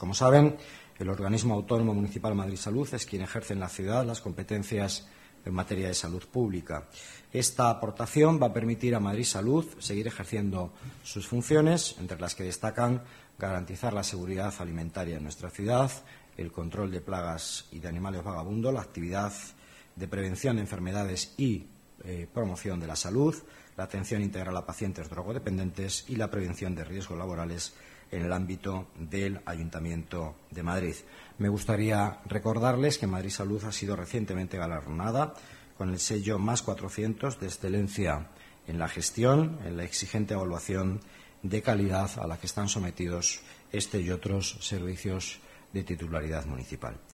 Como saben, el organismo autónomo municipal Madrid Salud es quien ejerce en la ciudad las competencias en materia de salud pública. Esta aportación va a permitir a Madrid Salud seguir ejerciendo sus funciones, entre las que destacan garantizar la seguridad alimentaria en nuestra ciudad, el control de plagas y de animales vagabundos, la actividad de prevención de enfermedades y promoción de la salud, la atención integral a pacientes drogodependientes y la prevención de riesgos laborales en el ámbito del Ayuntamiento de Madrid. Me gustaría recordarles que Madrid Salud ha sido recientemente galardonada con el sello +400 de excelencia en la gestión, en la exigente evaluación de calidad a la que están sometidos este y otros servicios de titularidad municipal.